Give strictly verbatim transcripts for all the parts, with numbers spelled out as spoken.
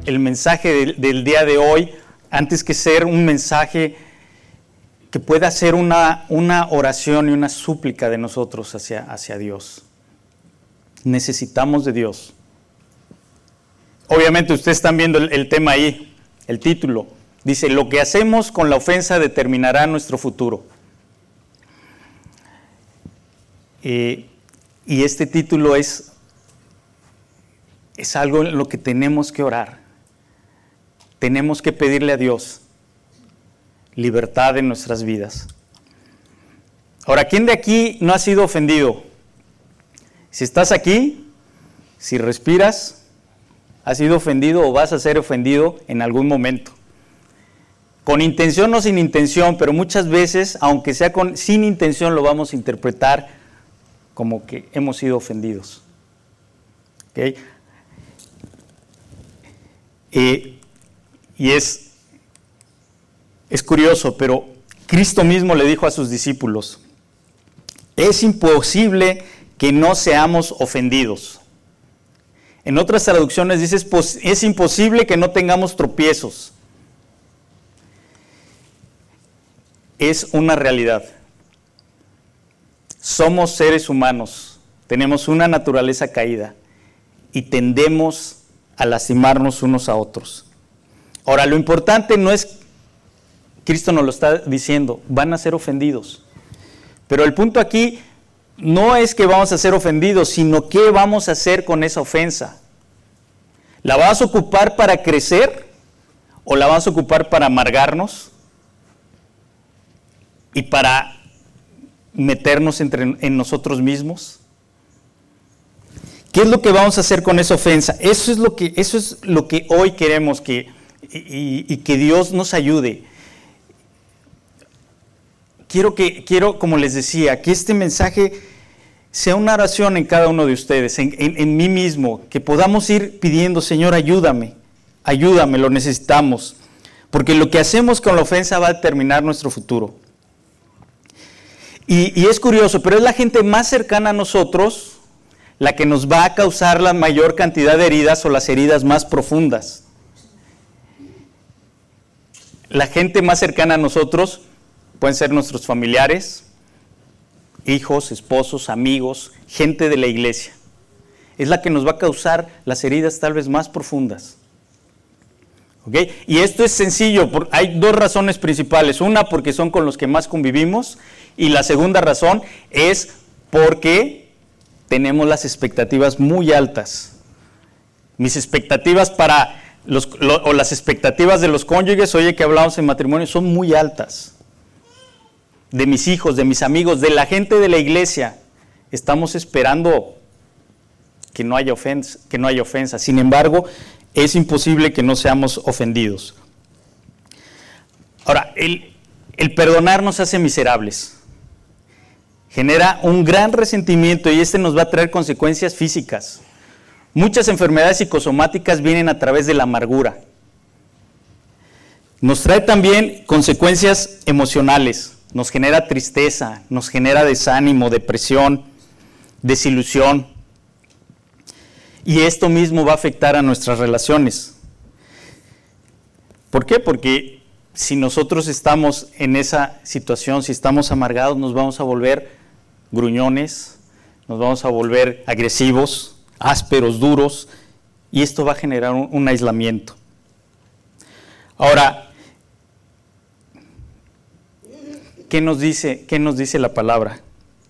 el mensaje del, del día de hoy, antes que ser un mensaje que pueda ser una, una oración y una súplica de nosotros hacia, hacia Dios. Necesitamos de Dios. Obviamente ustedes están viendo el, el tema ahí, el título. Dice, lo que hacemos con la ofensa determinará nuestro futuro. Eh, y este título es, es algo en lo que tenemos que orar. Tenemos que pedirle a Dios libertad en nuestras vidas. Ahora, ¿quién de aquí no ha sido ofendido? Si estás aquí, si respiras, has sido ofendido o vas a ser ofendido en algún momento. Con intención o sin intención, pero muchas veces, aunque sea con, sin intención, lo vamos a interpretar como que hemos sido ofendidos. ¿Okay? Eh, y es, es curioso, pero Cristo mismo le dijo a sus discípulos, es imposible que no seamos ofendidos. En otras traducciones dice, es imposible que no tengamos tropiezos. Es una realidad. Somos seres humanos, tenemos una naturaleza caída y tendemos a lastimarnos unos a otros. Ahora, lo importante no es, Cristo nos lo está diciendo, van a ser ofendidos. Pero el punto aquí no es que vamos a ser ofendidos, sino qué vamos a hacer con esa ofensa. ¿La vas a ocupar para crecer o la vas a ocupar para amargarnos y para meternos entre, en nosotros mismos? ¿Qué es lo que vamos a hacer con esa ofensa? Eso es lo que, eso es lo que hoy queremos que, y, y que Dios nos ayude. Quiero que, quiero, como les decía, que este mensaje sea una oración en cada uno de ustedes, en, en, en mí mismo, que podamos ir pidiendo, Señor, ayúdame, ayúdame, lo necesitamos, porque lo que hacemos con la ofensa va a determinar nuestro futuro. Y, y es curioso, pero es la gente más cercana a nosotros la que nos va a causar la mayor cantidad de heridas o las heridas más profundas. La gente más cercana a nosotros pueden ser nuestros familiares, hijos, esposos, amigos, gente de la iglesia. Es la que nos va a causar las heridas tal vez más profundas. ¿Okay? Y esto es sencillo, hay dos razones principales. Una, porque son con los que más convivimos, y la segunda razón es porque tenemos las expectativas muy altas. Mis expectativas para los, lo, o las expectativas de los cónyuges, oye, que hablamos en matrimonio, son muy altas. De mis hijos, de mis amigos, de la gente de la iglesia, estamos esperando que no haya ofensa, que no haya ofensa. Sin embargo, es imposible que no seamos ofendidos. Ahora, el, el perdonar nos hace miserables. Genera un gran resentimiento y este nos va a traer consecuencias físicas. Muchas enfermedades psicosomáticas vienen a través de la amargura. Nos trae también consecuencias emocionales. Nos genera tristeza, nos genera desánimo, depresión, desilusión. Y esto mismo va a afectar a nuestras relaciones. ¿Por qué? Porque si nosotros estamos en esa situación, si estamos amargados, nos vamos a volver gruñones, nos vamos a volver agresivos, ásperos, duros, y esto va a generar un, un aislamiento. Ahora, ¿qué nos dice, qué nos dice la palabra?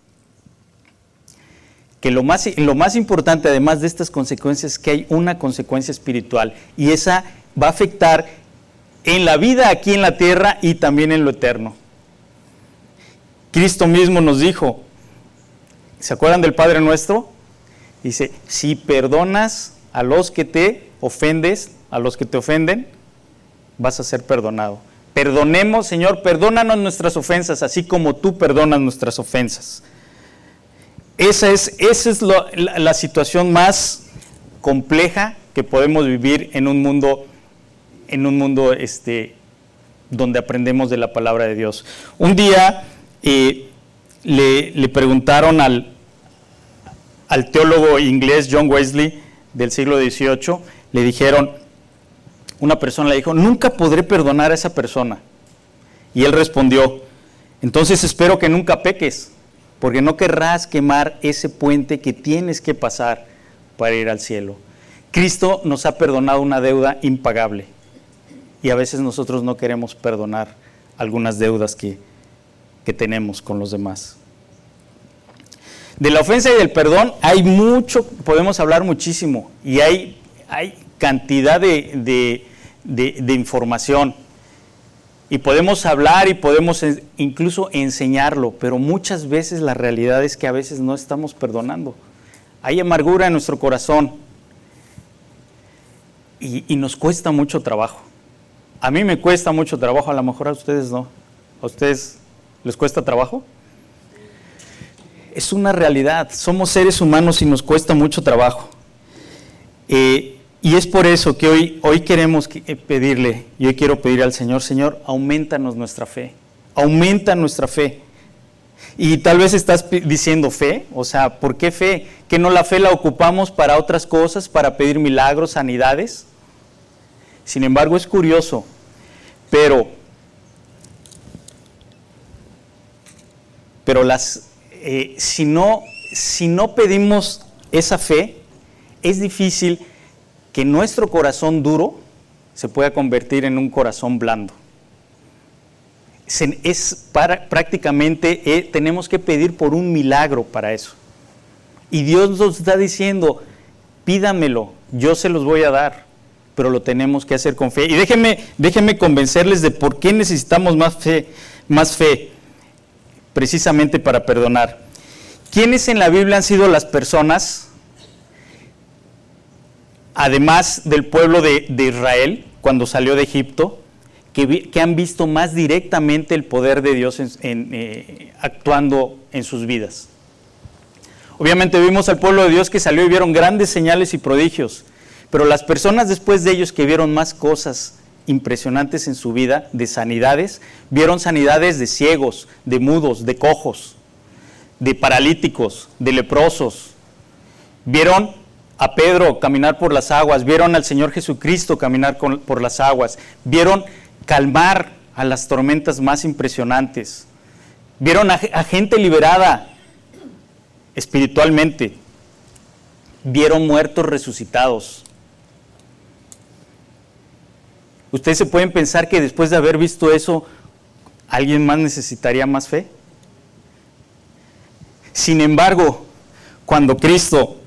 Que lo más, lo más importante, además de estas consecuencias, es que hay una consecuencia espiritual, y esa va a afectar en la vida aquí en la tierra y también en lo eterno. Cristo mismo nos dijo, ¿se acuerdan del Padre Nuestro? Dice, si perdonas a los que te ofendes, a los que te ofenden, vas a ser perdonado. Perdonemos, Señor, perdónanos nuestras ofensas, así como tú perdonas nuestras ofensas. Esa es, esa es lo, la, la situación más compleja que podemos vivir en un mundo, en un mundo este, donde aprendemos de la palabra de Dios. Un día eh, le, le preguntaron al, al teólogo inglés John Wesley del siglo dieciocho, le dijeron, una persona le dijo, nunca podré perdonar a esa persona. Y él respondió, entonces espero que nunca peques, porque no querrás quemar ese puente que tienes que pasar para ir al cielo. Cristo nos ha perdonado una deuda impagable y a veces nosotros no queremos perdonar algunas deudas que, que tenemos con los demás. De la ofensa y del perdón hay mucho, podemos hablar muchísimo y hay, hay cantidad de, de, de, de información y podemos hablar y podemos incluso enseñarlo, pero muchas veces la realidad es que a veces no estamos perdonando. Hay amargura en nuestro corazón y, y nos cuesta mucho trabajo. A mí me cuesta mucho trabajo, a lo mejor a ustedes no. ¿A ustedes les cuesta trabajo? Es una realidad, somos seres humanos y nos cuesta mucho trabajo. Eh, y es por eso que hoy, hoy queremos pedirle, y hoy quiero pedir al Señor, Señor, aumentanos nuestra fe, aumenta nuestra fe. Y tal vez estás diciendo fe, o sea, ¿por qué fe? ¿Que no la fe la ocupamos para otras cosas, para pedir milagros, sanidades? Sin embargo, es curioso, pero, pero las, eh, si no, si no pedimos esa fe, es difícil que nuestro corazón duro se pueda convertir en un corazón blando. Es para, prácticamente eh, tenemos que pedir por un milagro para eso. Y Dios nos está diciendo, pídamelo, yo se los voy a dar, pero lo tenemos que hacer con fe. Y déjenme, déjenme convencerles de por qué necesitamos más fe, más fe, precisamente para perdonar. ¿Quiénes en la Biblia han sido las personas, además del pueblo de, de Israel, cuando salió de Egipto, que, vi, que han visto más directamente el poder de Dios en, en, eh, actuando en sus vidas? Obviamente vimos al pueblo de Dios que salió y vieron grandes señales y prodigios, pero las personas después de ellos que vieron más cosas impresionantes en su vida, de sanidades, vieron sanidades de ciegos, de mudos, de cojos, de paralíticos, de leprosos. Vieron a Pedro caminar por las aguas, vieron al Señor Jesucristo caminar con, por las aguas, vieron calmar a las tormentas más impresionantes, vieron a, a gente liberada espiritualmente, vieron muertos resucitados. ¿Ustedes se pueden pensar que después de haber visto eso, alguien más necesitaría más fe? Sin embargo, cuando Cristo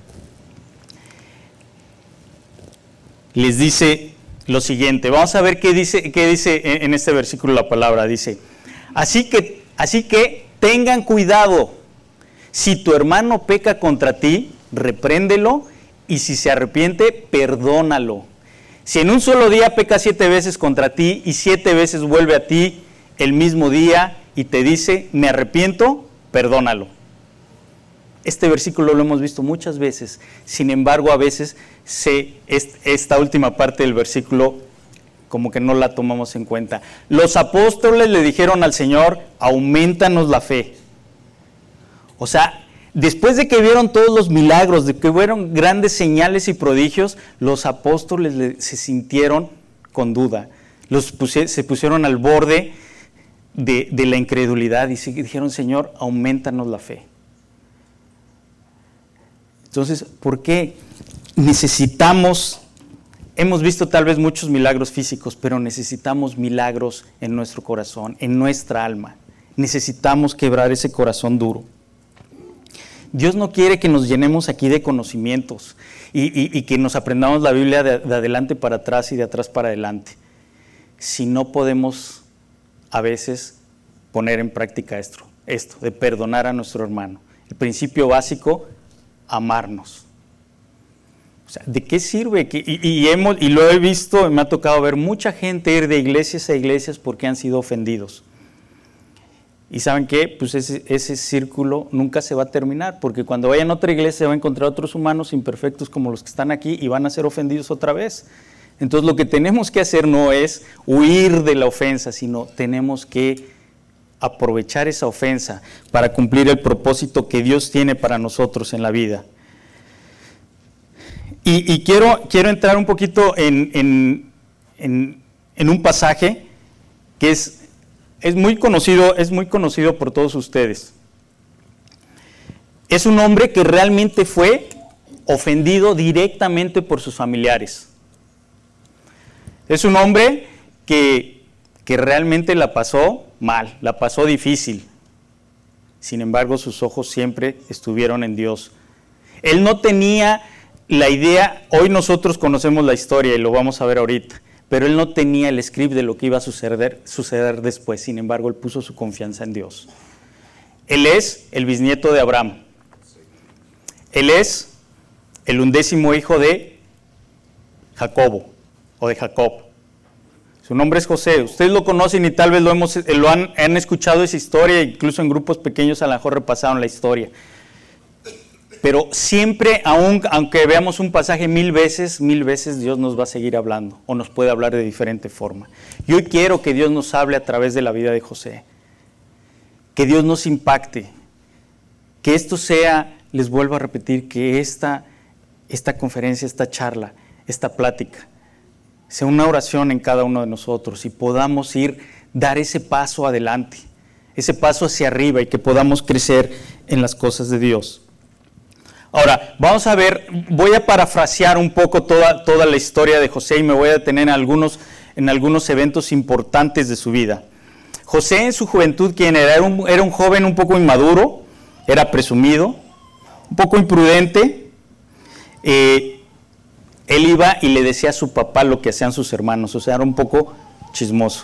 les dice lo siguiente, vamos a ver qué dice, qué dice en este versículo la palabra, dice, así que, así que tengan cuidado, si tu hermano peca contra ti, repréndelo, y si se arrepiente, perdónalo. Si en un solo día peca siete veces contra ti, y siete veces vuelve a ti el mismo día, y te dice, me arrepiento, perdónalo. Este versículo lo hemos visto muchas veces, sin embargo a veces se, esta última parte del versículo como que no la tomamos en cuenta. Los apóstoles le dijeron al Señor, aumentanos la fe. O sea, después de que vieron todos los milagros, de que vieron grandes señales y prodigios, los apóstoles le, se sintieron con duda, los pusie, se pusieron al borde de, de la incredulidad y dijeron, Señor, aumentanos la fe. Entonces, ¿por qué necesitamos, hemos visto tal vez muchos milagros físicos, pero necesitamos milagros en nuestro corazón, en nuestra alma? Necesitamos quebrar ese corazón duro. Dios no quiere que nos llenemos aquí de conocimientos y, y, y que nos aprendamos la Biblia de, de adelante para atrás y de atrás para adelante, si no podemos a veces poner en práctica esto, esto de perdonar a nuestro hermano. El principio básico, amarnos. O sea, ¿de qué sirve? Que, y, y, hemos, y lo he visto, me ha tocado ver mucha gente ir de iglesias a iglesias porque han sido ofendidos. Y ¿saben qué? Pues ese, ese círculo nunca se va a terminar, porque cuando vayan a otra iglesia se va a encontrar otros humanos imperfectos como los que están aquí y van a ser ofendidos otra vez. Entonces lo que tenemos que hacer no es huir de la ofensa, sino tenemos que aprovechar esa ofensa para cumplir el propósito que Dios tiene para nosotros en la vida. Y, y quiero, quiero entrar un poquito en, en, en, en un pasaje que es, es, muy conocido, es muy conocido por todos ustedes. Es un hombre que realmente fue ofendido directamente por sus familiares. Es un hombre que, que realmente la pasó mal, la pasó difícil. Sin embargo, sus ojos siempre estuvieron en Dios. Él no tenía la idea, hoy nosotros conocemos la historia y lo vamos a ver ahorita, pero él no tenía el script de lo que iba a suceder, suceder después. Sin embargo, él puso su confianza en Dios. Él es el bisnieto de Abraham. Él es el undécimo hijo de Jacobo, o de Jacob. Su nombre es José. Ustedes lo conocen y tal vez lo, hemos, lo han, han escuchado esa historia, incluso en grupos pequeños a lo mejor repasaron la historia. Pero siempre, aun, aunque veamos un pasaje mil veces, mil veces Dios nos va a seguir hablando, o nos puede hablar de diferente forma. Y hoy quiero que Dios nos hable a través de la vida de José. Que Dios nos impacte. Que esto sea, les vuelvo a repetir, que esta, esta conferencia, esta charla, esta plática, sea una oración en cada uno de nosotros y podamos ir, dar ese paso adelante, ese paso hacia arriba y que podamos crecer en las cosas de Dios. Ahora, vamos a ver, voy a parafrasear un poco toda, toda la historia de José y me voy a detener en algunos, en algunos eventos importantes de su vida. José en su juventud, ¿quién era? Era un, era un joven un poco inmaduro, era presumido, un poco imprudente. Eh, él iba y le decía a su papá lo que hacían sus hermanos, o sea, era un poco chismoso,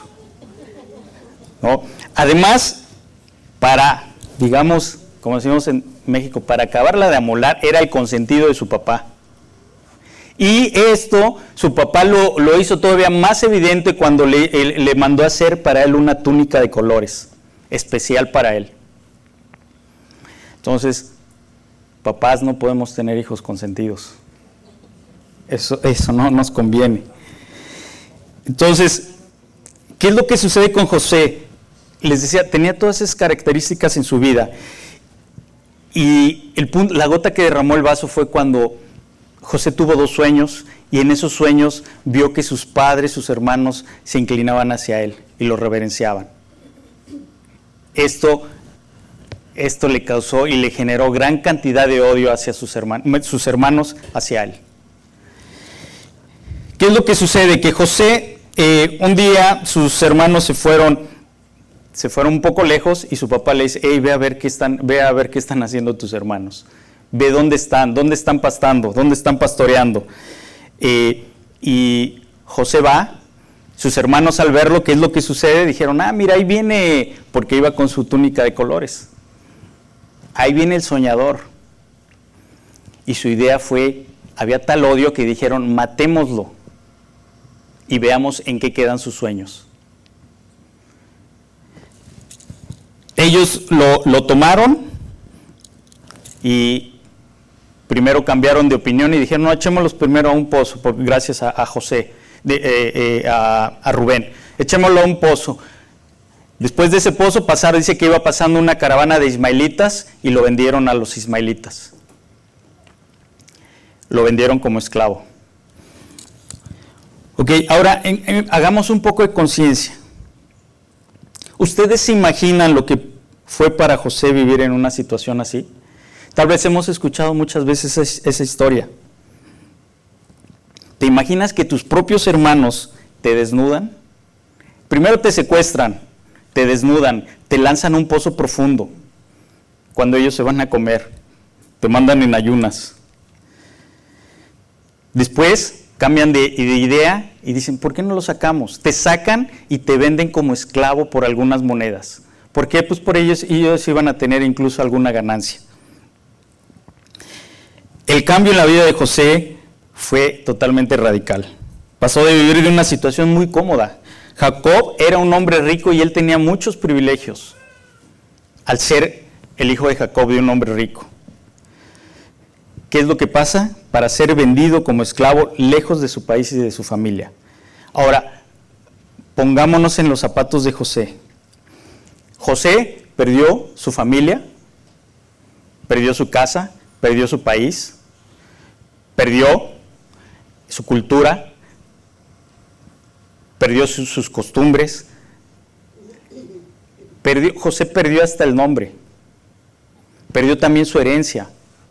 ¿no? Además, para, digamos, como decimos en México, para acabarla de amolar, era el consentido de su papá. Y esto, su papá lo, lo hizo todavía más evidente cuando le, él, le mandó a hacer para él una túnica de colores, especial para él. Entonces, papás, no podemos tener hijos consentidos. Eso, eso no nos conviene. Entonces, ¿qué es lo que sucede con José? Les decía, tenía todas esas características en su vida. Y el punto, la gota que derramó el vaso fue cuando José tuvo dos sueños y en esos sueños vio que sus padres, sus hermanos se inclinaban hacia él y lo reverenciaban. Esto, esto le causó y le generó gran cantidad de odio hacia sus hermanos, sus hermanos hacia él. ¿Qué es lo que sucede? Que José, eh, un día sus hermanos se fueron Se fueron un poco lejos y su papá le dice, hey, ve a ver qué están, ve a ver qué están haciendo tus hermanos. Ve dónde están, dónde están pastando, dónde están pastoreando. Eh, y José va, sus hermanos al verlo, ¿qué es lo que sucede? Dijeron, ah, mira, ahí viene, porque iba con su túnica de colores. Ahí viene el soñador. Y su idea fue, había tal odio que dijeron, matémoslo y veamos en qué quedan sus sueños. Ellos lo, lo tomaron y primero cambiaron de opinión y dijeron, no, echémoslos primero a un pozo, por, gracias a, a José, de, eh, eh, a, a Rubén, echémoslo a un pozo. Después de ese pozo pasaron, dice que iba pasando una caravana de ismaelitas y lo vendieron a los ismaelitas. Lo vendieron como esclavo. Ok, ahora en, en, hagamos un poco de conciencia. ¿Ustedes se imaginan lo que fue para José vivir en una situación así? Tal vez hemos escuchado muchas veces esa, esa historia. ¿Te imaginas que tus propios hermanos te desnudan? Primero te secuestran, te desnudan, te lanzan a un pozo profundo. Cuando ellos se van a comer, te mandan en ayunas. Después cambian de, de idea y dicen, ¿por qué no lo sacamos? Te sacan y te venden como esclavo por algunas monedas. ¿Por qué? Pues por ellos, ellos iban a tener incluso alguna ganancia. El cambio en la vida de José fue totalmente radical. Pasó de vivir de una situación muy cómoda. Jacob era un hombre rico y él tenía muchos privilegios al ser el hijo de Jacob, de un hombre rico. ¿Qué es lo que pasa? Para ser vendido como esclavo lejos de su país y de su familia. Ahora, pongámonos en los zapatos de José. José perdió su familia, perdió su casa, perdió su país, perdió su cultura, perdió sus, sus costumbres, perdió, José perdió hasta el nombre, perdió también su herencia.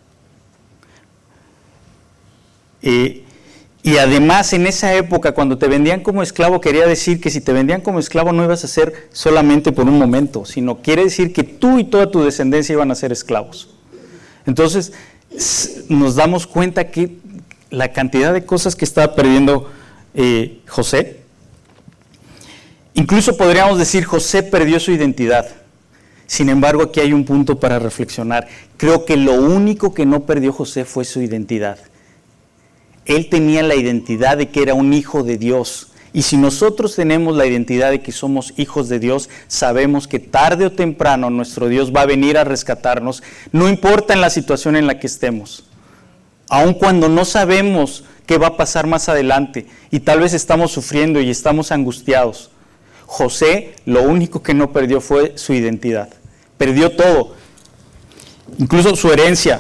Eh, y además en esa época cuando te vendían como esclavo, quería decir que si te vendían como esclavo no ibas a ser solamente por un momento, sino quiere decir que tú y toda tu descendencia iban a ser esclavos. Entonces nos damos cuenta que la cantidad de cosas que estaba perdiendo eh, José, incluso podríamos decir José perdió su identidad. Sin embargo, aquí hay un punto para reflexionar. Creo que lo único que no perdió José fue su identidad. Él tenía la identidad de que era un hijo de Dios. Y si nosotros tenemos la identidad de que somos hijos de Dios, sabemos que tarde o temprano nuestro Dios va a venir a rescatarnos, no importa en la situación en la que estemos. Aun cuando no sabemos qué va a pasar más adelante y tal vez estamos sufriendo y estamos angustiados. José lo único que no perdió fue su identidad. Perdió todo, incluso su herencia.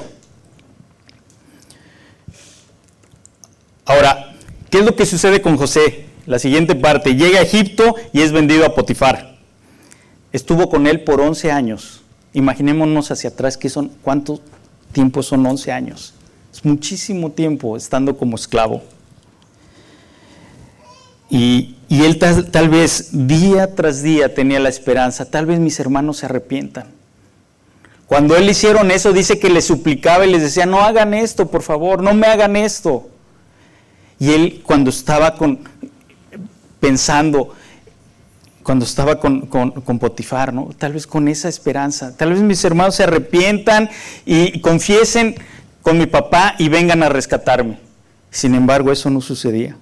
Ahora, ¿qué es lo que sucede con José? La siguiente parte, llega a Egipto y es vendido a Potifar. Estuvo con él por once años. Imaginémonos hacia atrás, ¿qué son? ¿Cuánto tiempo son once años? Es muchísimo tiempo estando como esclavo. Y, y él tal, tal vez día tras día tenía la esperanza, tal vez mis hermanos se arrepientan. Cuando él hicieron eso, dice que les suplicaba y les decía, no hagan esto, por favor, no me hagan esto. Y él cuando estaba con, pensando, cuando estaba con, con, con Potifar, ¿no? Tal vez con esa esperanza, tal vez mis hermanos se arrepientan y confiesen con mi papá y vengan a rescatarme. Sin embargo, eso no sucedía.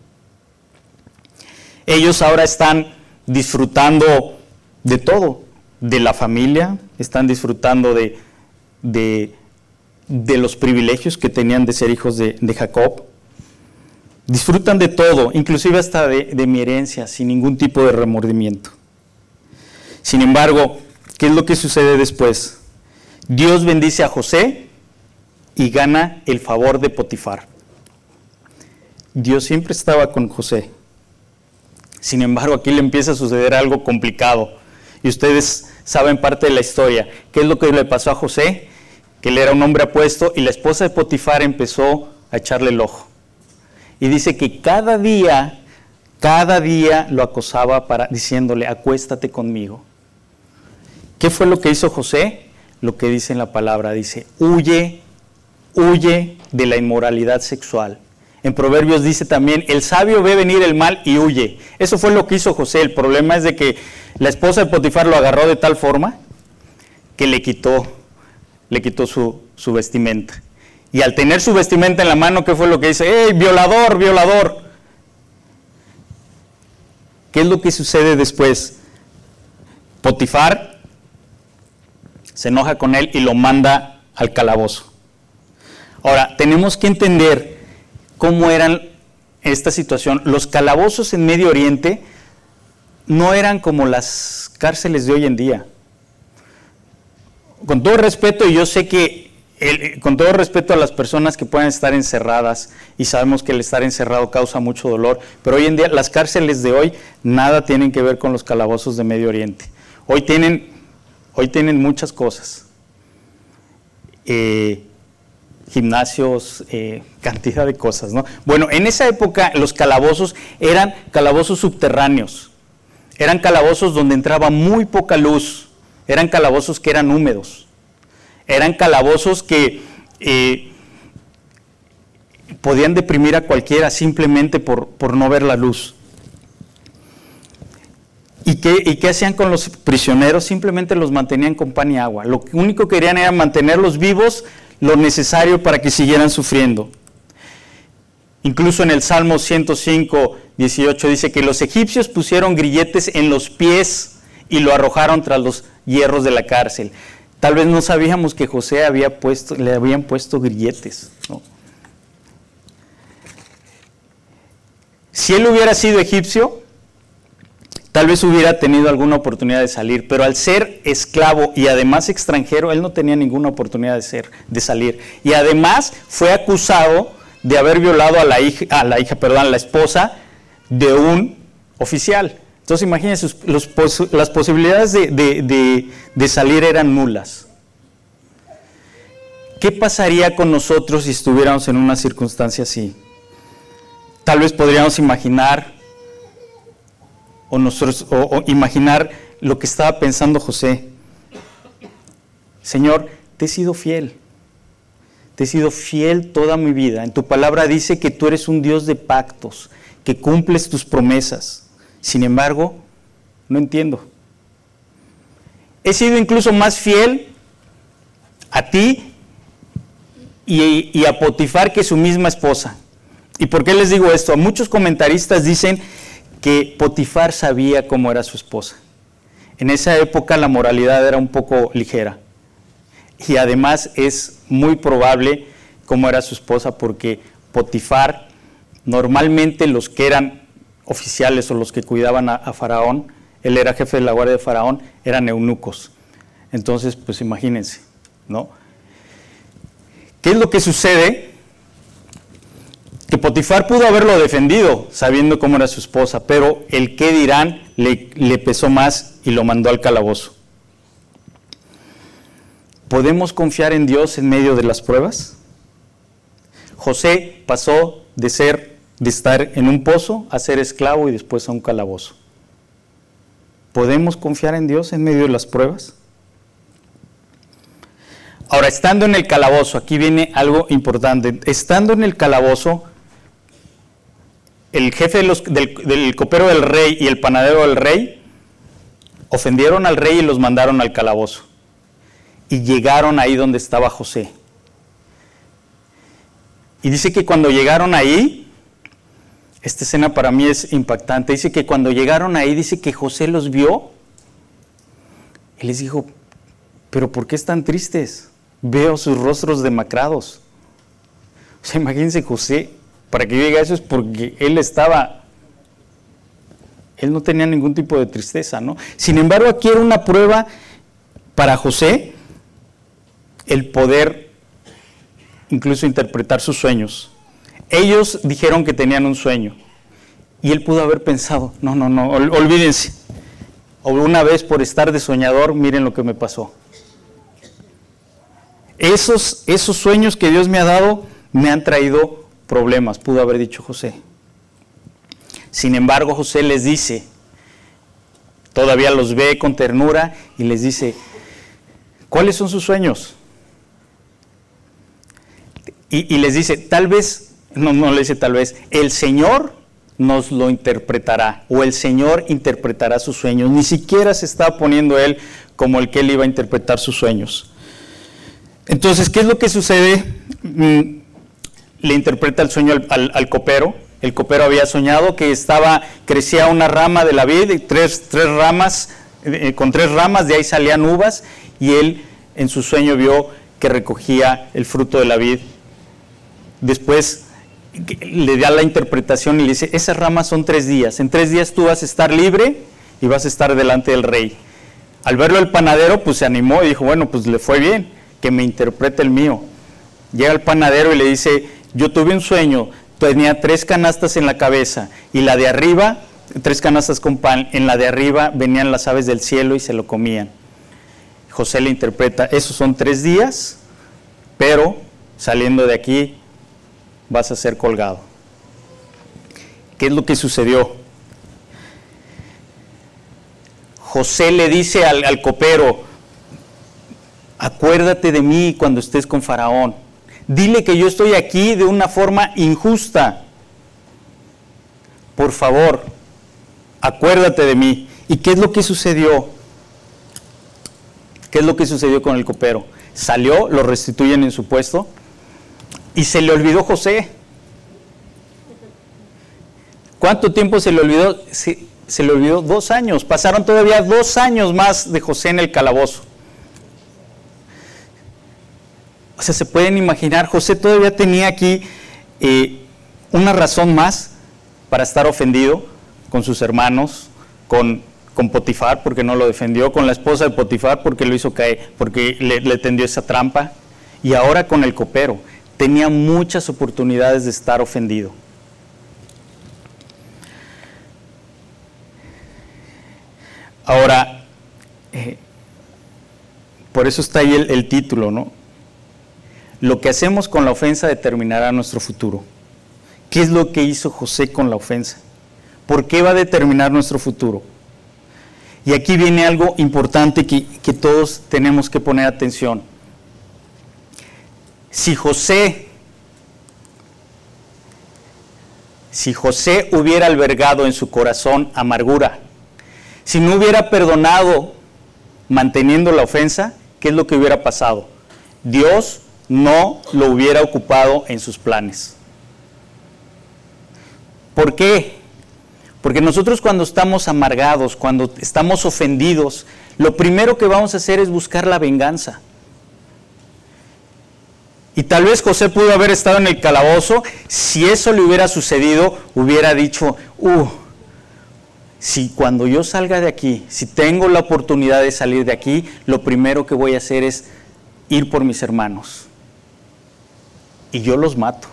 Ellos ahora están disfrutando de todo, de la familia, están disfrutando de, de, de los privilegios que tenían de ser hijos de, de Jacob. Disfrutan de todo, inclusive hasta de, de mi herencia, sin ningún tipo de remordimiento. Sin embargo, ¿qué es lo que sucede después? Dios bendice a José y gana el favor de Potifar. Dios siempre estaba con José. Sin embargo, aquí le empieza a suceder algo complicado. Y ustedes saben parte de la historia. ¿Qué es lo que le pasó a José? Que él era un hombre apuesto y la esposa de Potifar empezó a echarle el ojo. Y dice que cada día, cada día lo acosaba para, diciéndole, acuéstate conmigo. ¿Qué fue lo que hizo José? Lo que dice en la palabra, dice, huye, huye de la inmoralidad sexual. En Proverbios dice también, el sabio ve venir el mal y huye. Eso fue lo que hizo José. El problema es de que la esposa de Potifar lo agarró de tal forma que le quitó, le quitó su, su vestimenta. Y al tener su vestimenta en la mano, ¿qué fue lo que dice? ¡Ey, violador, violador! ¿Qué es lo que sucede después? Potifar se enoja con él y lo manda al calabozo. Ahora, tenemos que entender cómo eran esta situación. Los calabozos en Medio Oriente no eran como las cárceles de hoy en día. Con todo respeto, y yo sé que El, con todo respeto a las personas que pueden estar encerradas, y sabemos que el estar encerrado causa mucho dolor, pero hoy en día las cárceles de hoy nada tienen que ver con los calabozos de Medio Oriente. Hoy tienen, hoy tienen muchas cosas, eh, gimnasios, eh, cantidad de cosas, ¿no? Bueno, en esa época los calabozos eran calabozos subterráneos, eran calabozos donde entraba muy poca luz, eran calabozos que eran húmedos. Eran calabozos que eh, podían deprimir a cualquiera simplemente por, por no ver la luz. ¿Y qué, ¿Y qué hacían con los prisioneros? Simplemente los mantenían con pan y agua. Lo único que querían era mantenerlos vivos, lo necesario para que siguieran sufriendo. Incluso en el Salmo ciento cinco, dieciocho dice que los egipcios pusieron grilletes en los pies y lo arrojaron tras los hierros de la cárcel. Tal vez no sabíamos que José había puesto, le habían puesto grilletes, ¿no? Si él hubiera sido egipcio, tal vez hubiera tenido alguna oportunidad de salir, pero al ser esclavo y además extranjero, él no tenía ninguna oportunidad de, ser, de salir. Y además fue acusado de haber violado a la hija, a la hija, perdón, a la esposa de un oficial. Entonces imagínense, los pos- las posibilidades de, de, de, de salir eran nulas. ¿Qué pasaría con nosotros si estuviéramos en una circunstancia así? Tal vez podríamos imaginar, o, nosotros, o, o imaginar lo que estaba pensando José. Señor, te he sido fiel. Te he sido fiel toda mi vida. En tu palabra dice que tú eres un Dios de pactos, que cumples tus promesas. Sin embargo, no entiendo. He sido incluso más fiel a ti y, y a Potifar que su misma esposa. ¿Y por qué les digo esto? Muchos comentaristas dicen que Potifar sabía cómo era su esposa. En esa época la moralidad era un poco ligera. Y además es muy probable cómo era su esposa, porque Potifar, normalmente los que eran oficiales o los que cuidaban a, a Faraón, él era jefe de la guardia de Faraón, eran eunucos. Entonces, pues imagínense, ¿no? ¿Qué es lo que sucede? Que Potifar pudo haberlo defendido sabiendo cómo era su esposa, pero el qué dirán le, le pesó más y lo mandó al calabozo. ¿Podemos confiar en Dios en medio de las pruebas? José pasó de ser, de estar en un pozo a ser esclavo y después a un calabozo. ¿Podemos confiar en Dios en medio de las pruebas? Ahora, estando en el calabozo, aquí viene algo importante. Estando en el calabozo, el jefe de los, del, del copero del rey y el panadero del rey ofendieron al rey y los mandaron al calabozo. Y llegaron ahí donde estaba José. Y dice que cuando llegaron ahí, esta escena para mí es impactante, dice que cuando llegaron ahí, dice que José los vio y les dijo, ¿pero por qué están tristes? Veo sus rostros demacrados. O sea, imagínense José, para que llegue a eso es porque él estaba, él no tenía ningún tipo de tristeza, ¿no? Sin embargo, aquí era una prueba para José, el poder incluso interpretar sus sueños. Ellos dijeron que tenían un sueño y él pudo haber pensado, no, no, no, ol- olvídense. O una vez por estar de soñador, miren lo que me pasó. Esos, esos sueños que Dios me ha dado me han traído problemas, pudo haber dicho José. Sin embargo, José les dice, todavía los ve con ternura y les dice, ¿cuáles son sus sueños? Y, y les dice, tal vez, no, no le dice tal vez, el Señor nos lo interpretará, o el Señor interpretará sus sueños. Ni siquiera se está poniendo él como el que él iba a interpretar sus sueños. Entonces, ¿qué es lo que sucede? Mm, le interpreta el sueño al, al, al copero. El copero había soñado que estaba, crecía una rama de la vid, tres, tres ramas, eh, con tres ramas, de ahí salían uvas, y él en su sueño vio que recogía el fruto de la vid. Después le da la interpretación y le dice, esas ramas son tres días, en tres días tú vas a estar libre y vas a estar delante del rey. Al verlo el panadero, pues se animó y dijo, bueno, pues le fue bien, que me interprete el mío. Llega el panadero y le dice, yo tuve un sueño, tenía tres canastas en la cabeza y la de arriba, tres canastas con pan, en la de arriba venían las aves del cielo y se lo comían. José le interpreta, esos son tres días, pero saliendo de aquí vas a ser colgado. ¿Qué es lo que sucedió? José le dice al, al copero, acuérdate de mí cuando estés con Faraón. Dile que yo estoy aquí de una forma injusta. Por favor, acuérdate de mí. ¿Y qué es lo que sucedió? ¿Qué es lo que sucedió con el copero? Salió, lo restituyen en su puesto y se le olvidó José. ¿Cuánto tiempo se le olvidó? Se, se le olvidó dos años. Pasaron todavía dos años más de José en el calabozo. O sea, se pueden imaginar, José todavía tenía aquí eh, una razón más para estar ofendido con sus hermanos, con, con Potifar porque no lo defendió, con la esposa de Potifar porque lo hizo caer, porque le, le tendió esa trampa, y ahora con el copero. Tenía muchas oportunidades de estar ofendido. Ahora, eh, por eso está ahí el, el título, ¿no? Lo que hacemos con la ofensa determinará nuestro futuro. ¿Qué es lo que hizo José con la ofensa? ¿Por qué va a determinar nuestro futuro? Y aquí viene algo importante que, que todos tenemos que poner atención. Si José, si José hubiera albergado en su corazón amargura, si no hubiera perdonado manteniendo la ofensa, ¿qué es lo que hubiera pasado? Dios no lo hubiera ocupado en sus planes. ¿Por qué? Porque nosotros cuando estamos amargados, cuando estamos ofendidos, lo primero que vamos a hacer es buscar la venganza. Y tal vez José pudo haber estado en el calabozo, si eso le hubiera sucedido, hubiera dicho, uh, si cuando yo salga de aquí, si tengo la oportunidad de salir de aquí, lo primero que voy a hacer es ir por mis hermanos. Y yo los mato.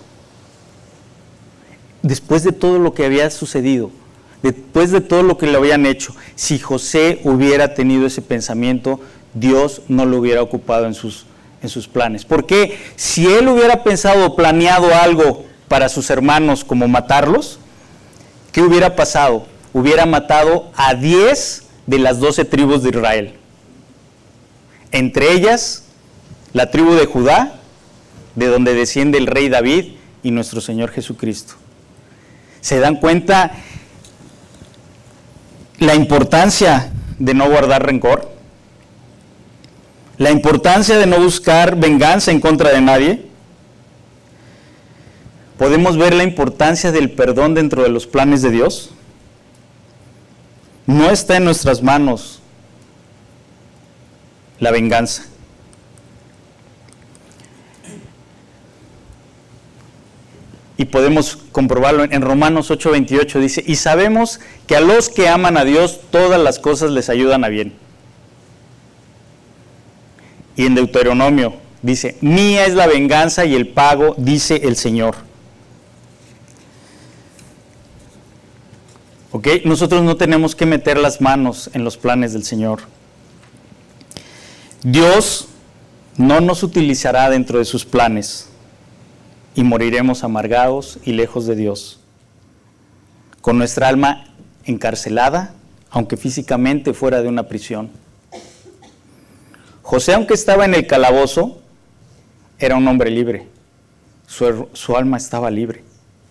Después de todo lo que había sucedido, después de todo lo que le habían hecho, si José hubiera tenido ese pensamiento, Dios no lo hubiera ocupado en sus, en sus planes. Porque si él hubiera pensado o planeado algo para sus hermanos como matarlos, ¿qué hubiera pasado? Hubiera matado a diez de las doce tribus de Israel. Entre ellas, la tribu de Judá, de donde desciende el rey David y nuestro Señor Jesucristo. ¿Se dan cuenta la importancia de no guardar rencor? ¿La importancia de no buscar venganza en contra de nadie? ¿Podemos ver la importancia del perdón dentro de los planes de Dios? No está en nuestras manos la venganza. Y podemos comprobarlo en Romanos ocho veintiocho, dice, y sabemos que a los que aman a Dios todas las cosas les ayudan a bien. Y en Deuteronomio dice, mía es la venganza y el pago, dice el Señor. ¿Ok? Nosotros no tenemos que meter las manos en los planes del Señor. Dios no nos utilizará dentro de sus planes. Y moriremos amargados y lejos de Dios, con nuestra alma encarcelada, aunque físicamente fuera de una prisión. José, aunque estaba en el calabozo, era un hombre libre. Su, su alma estaba libre.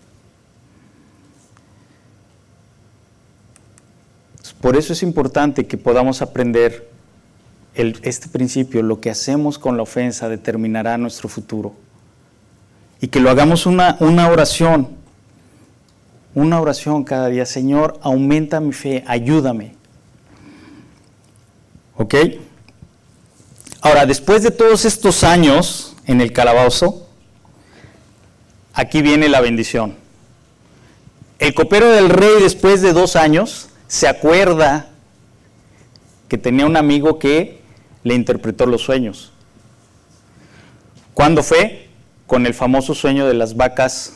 Por eso es importante que podamos aprender el, este principio: lo que hacemos con la ofensa determinará nuestro futuro. Y que lo hagamos una, una oración, una oración cada día. Señor, aumenta mi fe, ayúdame. ¿Ok? Ahora, después de todos estos años en el calabozo, aquí viene la bendición. El copero del rey, después de dos años, se acuerda que tenía un amigo que le interpretó los sueños. ¿Cuándo fue? Con el famoso sueño de las vacas,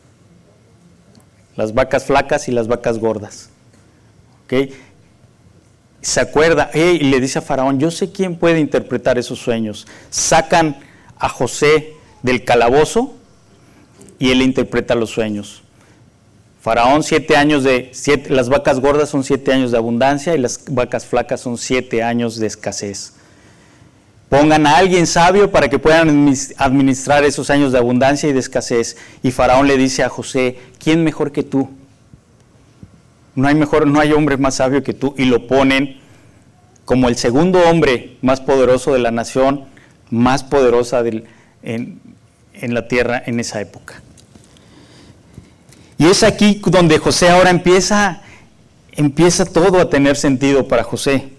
las vacas flacas y las vacas gordas. ¿Okay? Se acuerda, hey, y le dice a Faraón, yo sé quién puede interpretar esos sueños. Sacan a José del calabozo y él interpreta los sueños. Faraón, siete años de, siete, las vacas gordas son siete años de abundancia y las vacas flacas son siete años de escasez. Pongan a alguien sabio para que puedan administrar esos años de abundancia y de escasez. Y Faraón le dice a José, ¿quién mejor que tú? No hay mejor, no hay hombre más sabio que tú. Y lo ponen como el segundo hombre más poderoso de la nación, más poderosa del, en, en la tierra en esa época. Y es aquí donde José ahora empieza, empieza todo a tener sentido para José.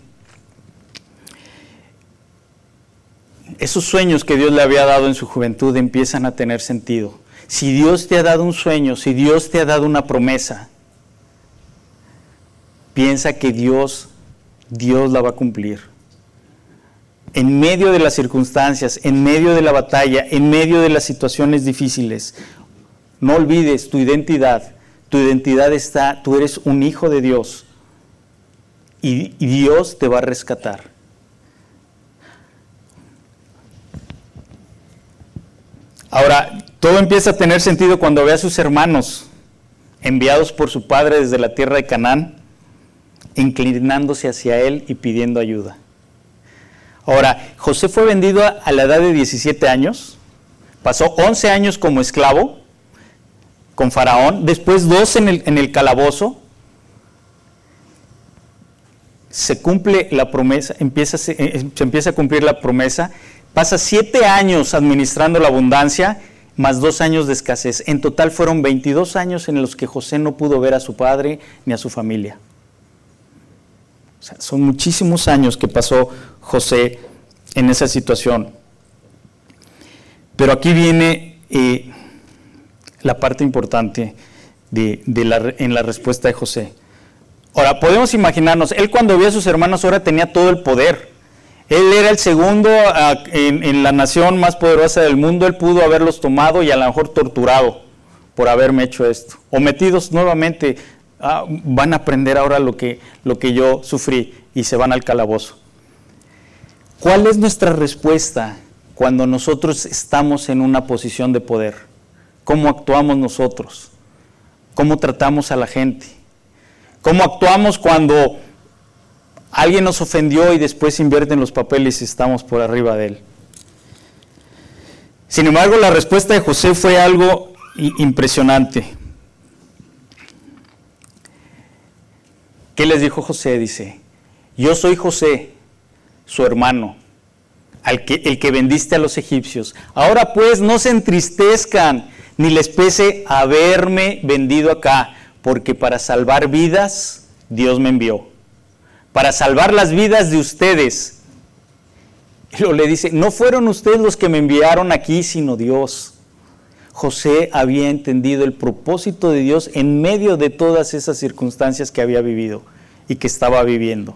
Esos sueños que Dios le había dado en su juventud empiezan a tener sentido. Si Dios te ha dado un sueño, si Dios te ha dado una promesa, piensa que Dios, Dios la va a cumplir. En medio de las circunstancias, en medio de la batalla, en medio de las situaciones difíciles, no olvides tu identidad. Tu identidad está, tú eres un hijo de Dios. y, y Dios te va a rescatar. Ahora, todo empieza a tener sentido cuando ve a sus hermanos enviados por su padre desde la tierra de Canaán, inclinándose hacia él y pidiendo ayuda. Ahora, José fue vendido a, a la edad de diecisiete años, pasó once años como esclavo con Faraón, después doce en el, en el calabozo. Se cumple la promesa, empieza, se, se empieza a cumplir la promesa, pasa siete años administrando la abundancia, más dos años de escasez. En total fueron veintidós años en los que José no pudo ver a su padre ni a su familia. O sea, son muchísimos años que pasó José en esa situación. Pero aquí viene eh, la parte importante de, de la, en la respuesta de José. Ahora, podemos imaginarnos, él cuando vio a sus hermanos ahora tenía todo el poder. Él era el segundo uh, en, en la nación más poderosa del mundo. Él pudo haberlos tomado y a lo mejor torturado por haberme hecho esto. O metidos nuevamente, uh, van a aprender ahora lo que, lo que yo sufrí y se van al calabozo. ¿Cuál es nuestra respuesta cuando nosotros estamos en una posición de poder? ¿Cómo actuamos nosotros? ¿Cómo tratamos a la gente? ¿Cómo actuamos cuando alguien nos ofendió y después invierten los papeles y estamos por arriba de él? Sin embargo, la respuesta de José fue algo impresionante. ¿Qué les dijo José? Dice, yo soy José, su hermano, al que, el que vendiste a los egipcios. Ahora pues no se entristezcan, ni les pese haberme vendido acá, porque para salvar vidas Dios me envió. Para salvar las vidas de ustedes. Y luego le dice, no fueron ustedes los que me enviaron aquí, sino Dios. José había entendido el propósito de Dios en medio de todas esas circunstancias que había vivido y que estaba viviendo.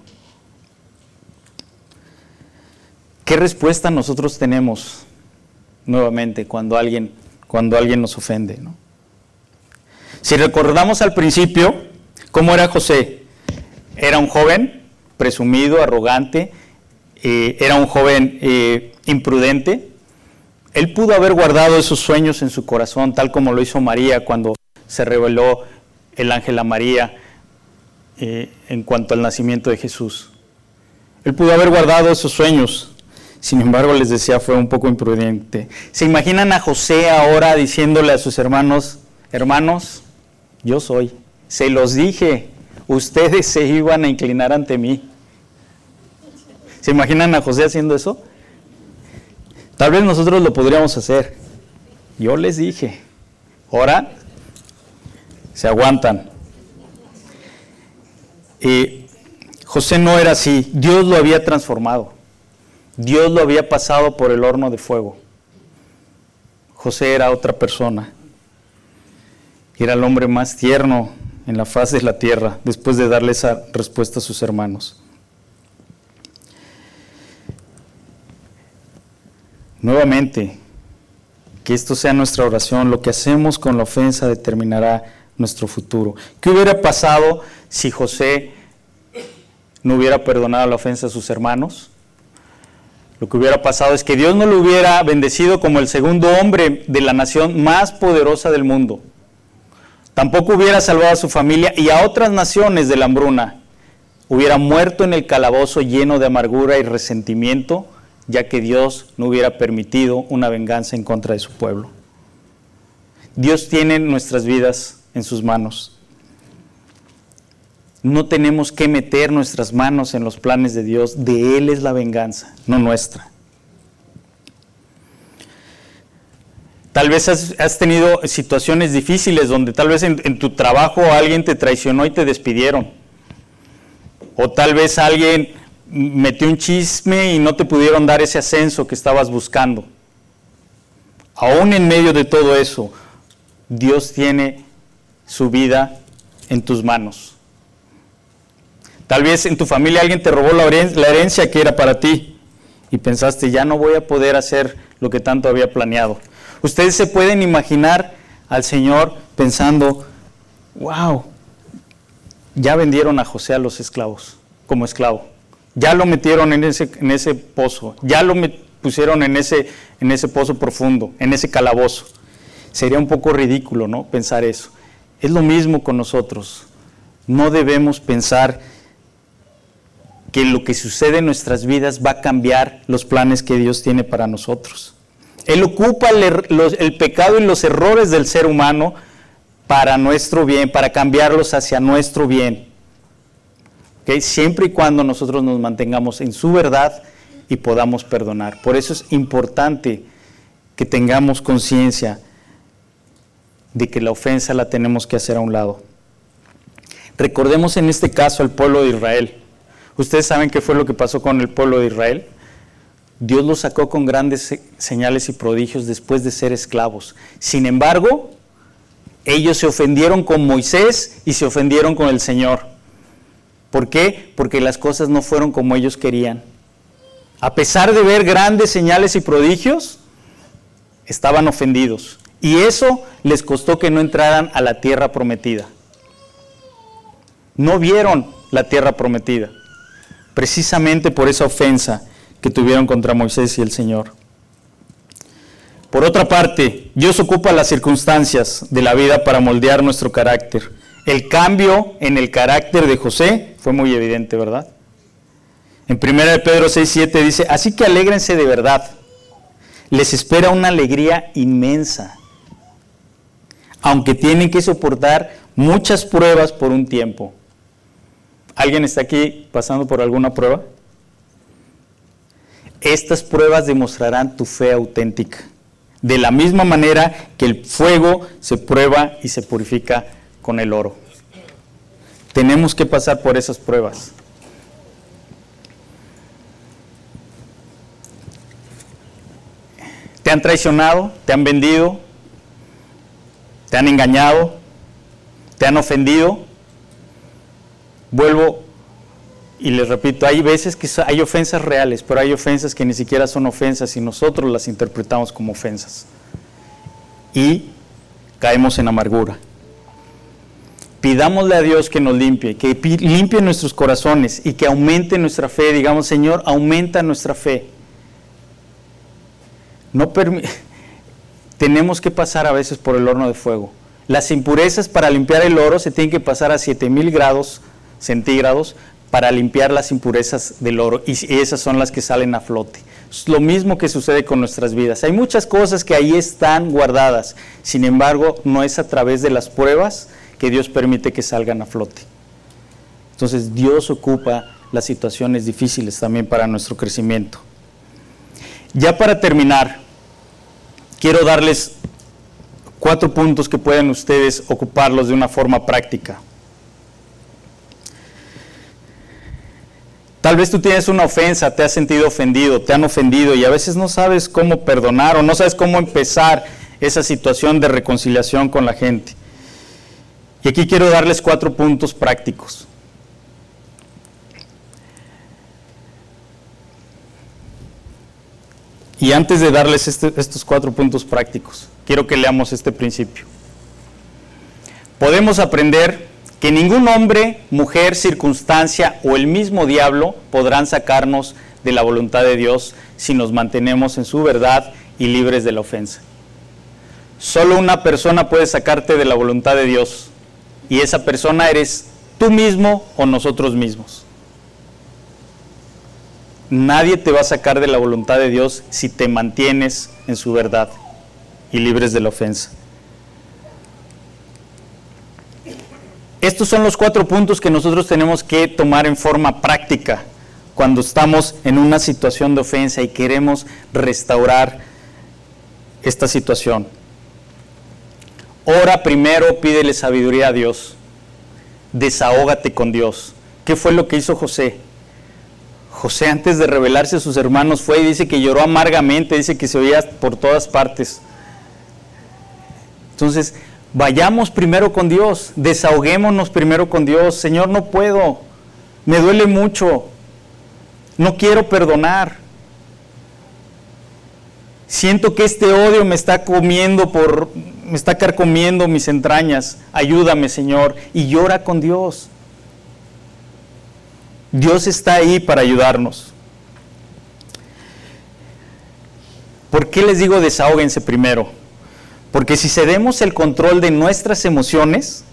¿Qué respuesta nosotros tenemos nuevamente cuando alguien, cuando alguien nos ofende, ¿no? Si recordamos al principio, ¿cómo era José? Era un joven presumido, arrogante, eh, era un joven eh, imprudente. Él pudo haber guardado esos sueños en su corazón, tal como lo hizo María cuando se reveló el ángel a María eh, en cuanto al nacimiento de Jesús. Él pudo haber guardado esos sueños, sin embargo, les decía, fue un poco imprudente. ¿Se imaginan a José ahora diciéndole a sus hermanos, hermanos, yo soy, se los dije, ustedes se iban a inclinar ante mí? ¿Se imaginan a José haciendo eso? Tal vez nosotros lo podríamos hacer. Yo les dije, ahora se aguantan. Y José no era así, Dios lo había transformado. Dios lo había pasado por el horno de fuego. José era otra persona. Era el hombre más tierno en la faz de la tierra, después de darle esa respuesta a sus hermanos. Nuevamente, que esto sea nuestra oración. Lo que hacemos con la ofensa determinará nuestro futuro. ¿Qué hubiera pasado si José no hubiera perdonado la ofensa a sus hermanos? Lo que hubiera pasado es que Dios no lo hubiera bendecido como el segundo hombre de la nación más poderosa del mundo. Tampoco hubiera salvado a su familia y a otras naciones de la hambruna. Hubiera muerto en el calabozo lleno de amargura y resentimiento, ya que Dios no hubiera permitido una venganza en contra de su pueblo. Dios tiene nuestras vidas en sus manos. No tenemos que meter nuestras manos en los planes de Dios. De Él es la venganza, no nuestra. Tal vez has, has tenido situaciones difíciles donde tal vez en, en tu trabajo alguien te traicionó y te despidieron. O tal vez alguien metió un chisme y no te pudieron dar ese ascenso que estabas buscando. Aún en medio de todo eso, Dios tiene su vida en tus manos. Tal vez en tu familia alguien te robó la herencia que era para ti y pensaste, ya no voy a poder hacer lo que tanto había planeado. Ustedes se pueden imaginar al Señor pensando, wow, ya vendieron a José a los esclavos. como esclavo. Ya lo metieron en ese, en ese pozo, ya lo met, pusieron en ese, en ese pozo profundo, en ese calabozo. Sería un poco ridículo, ¿no?, pensar eso. Es lo mismo con nosotros. No debemos pensar que lo que sucede en nuestras vidas va a cambiar los planes que Dios tiene para nosotros. Él ocupa el, er, los, el pecado y los errores del ser humano para nuestro bien, para cambiarlos hacia nuestro bien. ¿Okay? Siempre y cuando nosotros nos mantengamos en su verdad y podamos perdonar. Por eso es importante que tengamos conciencia de que la ofensa la tenemos que hacer a un lado. Recordemos en este caso al pueblo de Israel. Ustedes saben qué fue lo que pasó con el pueblo de Israel. Dios los sacó con grandes señales y prodigios después de ser esclavos. Sin embargo, ellos se ofendieron con Moisés y se ofendieron con el Señor. ¿Por qué? Porque las cosas no fueron como ellos querían. A pesar de ver grandes señales y prodigios, estaban ofendidos. Y eso les costó que no entraran a la tierra prometida. No vieron la tierra prometida, precisamente por esa ofensa que tuvieron contra Moisés y el Señor. Por otra parte, Dios ocupa las circunstancias de la vida para moldear nuestro carácter. El cambio en el carácter de José fue muy evidente, ¿verdad? En primera de Pedro seis siete dice, así que alégrense de verdad, les espera una alegría inmensa, aunque tienen que soportar muchas pruebas por un tiempo. ¿Alguien está aquí pasando por alguna prueba? Estas pruebas demostrarán tu fe auténtica, de la misma manera que el fuego se prueba y se purifica con el oro. Tenemos que pasar por esas pruebas. ¿Te han traicionado? ¿Te han vendido? ¿Te han engañado? ¿Te han ofendido? Vuelvo y les repito, hay veces que hay ofensas reales, pero hay ofensas que ni siquiera son ofensas y nosotros las interpretamos como ofensas. Y caemos en amargura. Pidámosle a Dios que nos limpie, que limpie nuestros corazones y que aumente nuestra fe. Digamos, Señor, aumenta nuestra fe. No permi- Tenemos que pasar a veces por el horno de fuego. Las impurezas para limpiar el oro se tienen que pasar a siete mil grados centígrados para limpiar las impurezas del oro, y esas son las que salen a flote. Es lo mismo que sucede con nuestras vidas. Hay muchas cosas que ahí están guardadas, sin embargo, no es a través de las pruebas que Dios permite que salgan a flote. Entonces, Dios ocupa las situaciones difíciles también para nuestro crecimiento. Ya para terminar, quiero darles cuatro puntos que pueden ustedes ocuparlos de una forma práctica. Tal vez tú tienes una ofensa, te has sentido ofendido, te han ofendido y a veces no sabes cómo perdonar o no sabes cómo empezar esa situación de reconciliación con la gente. Y aquí quiero darles cuatro puntos prácticos. Y antes de darles este, estos cuatro puntos prácticos, quiero que leamos este principio. Podemos aprender que ningún hombre, mujer, circunstancia o el mismo diablo podrán sacarnos de la voluntad de Dios si nos mantenemos en su verdad y libres de la ofensa. Solo una persona puede sacarte de la voluntad de Dios, y esa persona eres tú mismo o nosotros mismos. Nadie te va a sacar de la voluntad de Dios si te mantienes en su verdad y libres de la ofensa. Estos son los cuatro puntos que nosotros tenemos que tomar en forma práctica cuando estamos en una situación de ofensa y queremos restaurar esta situación. Ora primero, pídele sabiduría a Dios. Desahógate con Dios. ¿Qué fue lo que hizo José? José, antes de rebelarse a sus hermanos, fue y dice que lloró amargamente, dice que se oía por todas partes. Entonces, vayamos primero con Dios, desahoguémonos primero con Dios. Señor, no puedo, me duele mucho, no quiero perdonar. Siento que este odio me está comiendo por, me está carcomiendo mis entrañas. Ayúdame, Señor, y llora con Dios. Dios está ahí para ayudarnos. ¿Por qué les digo desahóguense primero? Porque si cedemos el control de nuestras emociones,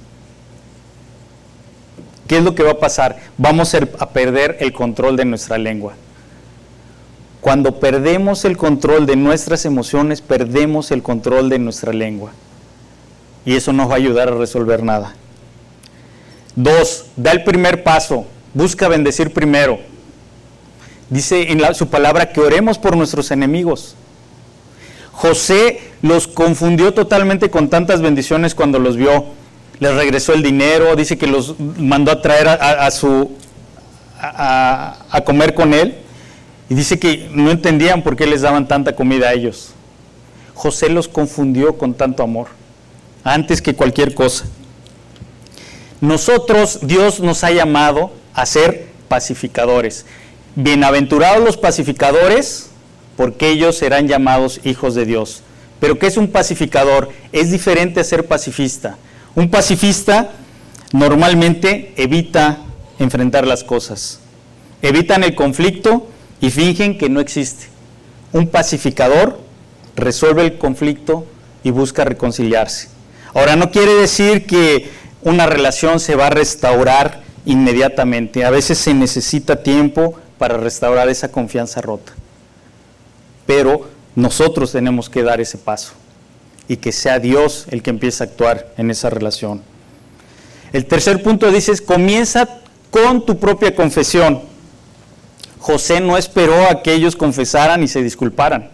¿qué es lo que va a pasar? Vamos a perder el control de nuestra lengua. Cuando perdemos el control de nuestras emociones, perdemos el control de nuestra lengua. Y eso no va a ayudar a resolver nada. Dos, da el primer paso. Busca bendecir primero. Dice en la, su palabra que oremos por nuestros enemigos. José los confundió totalmente con tantas bendiciones cuando los vio. Les regresó el dinero, dice que los mandó a traer a, a, a su a, a comer con él. Y dice que no entendían por qué les daban tanta comida a ellos. José los confundió con tanto amor, antes que cualquier cosa. Nosotros, Dios nos ha llamado a ser pacificadores. Bienaventurados los pacificadores, porque ellos serán llamados hijos de Dios. Pero ¿qué es un pacificador? Es diferente a ser pacifista. Un pacifista normalmente evita enfrentar las cosas. Evitan el conflicto y fingen que no existe. Un pacificador resuelve el conflicto y busca reconciliarse. Ahora, no quiere decir que una relación se va a restaurar inmediatamente. A veces se necesita tiempo para restaurar esa confianza rota. Pero nosotros tenemos que dar ese paso y que sea Dios el que empiece a actuar en esa relación. El tercer punto dice, es, comienza con tu propia confesión. José no esperó a que ellos confesaran y se disculparan.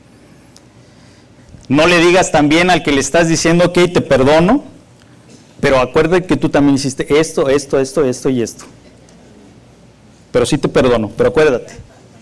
No le digas también al que le estás diciendo, ok, te perdono, pero acuérdate que tú también hiciste esto, esto, esto, esto y esto. Pero sí te perdono, pero acuérdate.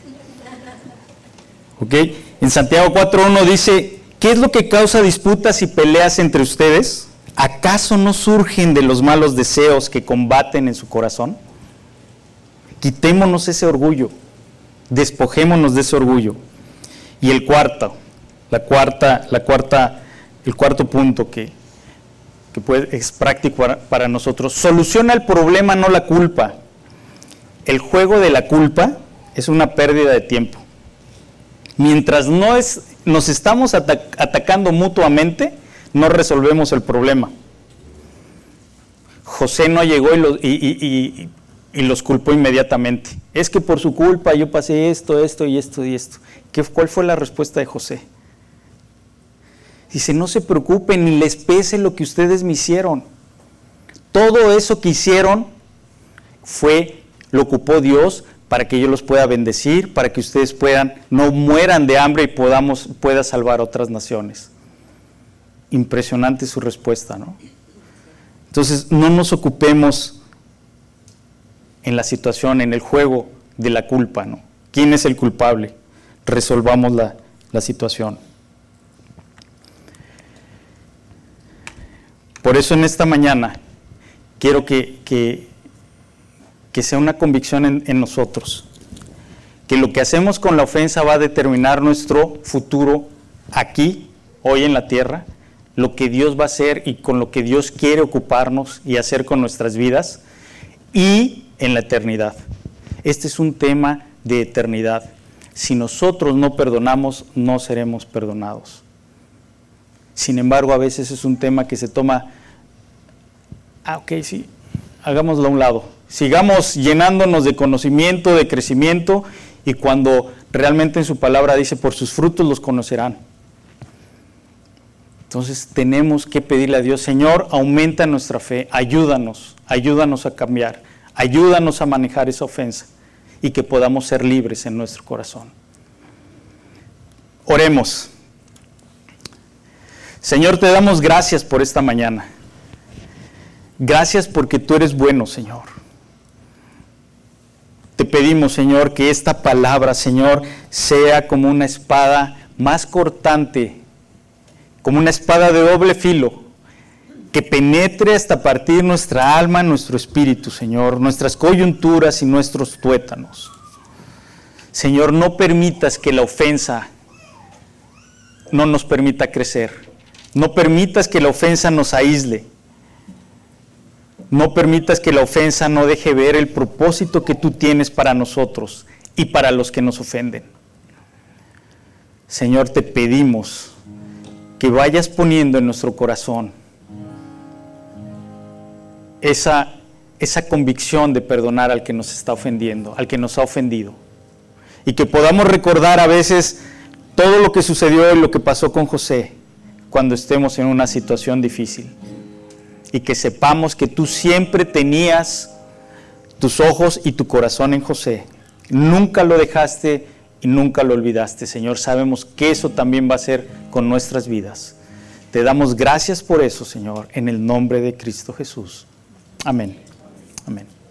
¿Ok? En Santiago cuatro uno dice, ¿qué es lo que causa disputas y peleas entre ustedes? ¿Acaso no surgen de los malos deseos que combaten en su corazón? Quitémonos ese orgullo, despojémonos de ese orgullo. Y el cuarto, la cuarta, la cuarta, el cuarto punto que, que puede, es práctico para, para nosotros, soluciona el problema, no la culpa. El juego de la culpa es una pérdida de tiempo. Mientras no es, nos estamos atac- atacando mutuamente, no resolvemos el problema. José no llegó y, lo, y, y, y, y los culpó inmediatamente. Es que por su culpa yo pasé esto, esto y esto y esto. ¿Qué, ¿Cuál fue la respuesta de José? Dice, no se preocupen ni les pese lo que ustedes me hicieron. Todo eso que hicieron fue, lo ocupó Dios para que yo los pueda bendecir, para que ustedes puedan, no mueran de hambre y podamos, pueda salvar a otras naciones. Impresionante su respuesta, ¿no? Entonces, no nos ocupemos en la situación, en el juego de la culpa, ¿no? ¿Quién es el culpable? Resolvamos la, la situación. Por eso en esta mañana quiero que, que, que sea una convicción en, en nosotros, que lo que hacemos con la ofensa va a determinar nuestro futuro aquí, hoy en la tierra, lo que Dios va a hacer y con lo que Dios quiere ocuparnos y hacer con nuestras vidas, y en la eternidad. Este es un tema de eternidad. Si nosotros no perdonamos, no seremos perdonados. Sin embargo, a veces es un tema que se toma, ah, ok, sí, hagámoslo a un lado. Sigamos llenándonos de conocimiento, de crecimiento, y cuando realmente en su palabra dice, por sus frutos los conocerán. Entonces tenemos que pedirle a Dios, Señor, aumenta nuestra fe, ayúdanos, ayúdanos a cambiar, ayúdanos a manejar esa ofensa y que podamos ser libres en nuestro corazón. Oremos. Señor, te damos gracias por esta mañana. Gracias porque tú eres bueno, Señor. Te pedimos, Señor, que esta palabra, Señor, sea como una espada más cortante, como una espada de doble filo, que penetre hasta partir nuestra alma, nuestro espíritu, Señor, nuestras coyunturas y nuestros tuétanos. Señor, no permitas que la ofensa no nos permita crecer. No permitas que la ofensa nos aísle. No permitas que la ofensa no deje ver el propósito que tú tienes para nosotros y para los que nos ofenden. Señor, te pedimos que vayas poniendo en nuestro corazón esa, esa convicción de perdonar al que nos está ofendiendo, al que nos ha ofendido. Y que podamos recordar a veces todo lo que sucedió y lo que pasó con José cuando estemos en una situación difícil. Y que sepamos que tú siempre tenías tus ojos y tu corazón en José. Nunca lo dejaste y nunca lo olvidaste, Señor. Sabemos que eso también va a ser con nuestras vidas. Te damos gracias por eso, Señor, en el nombre de Cristo Jesús. Amén. Amén.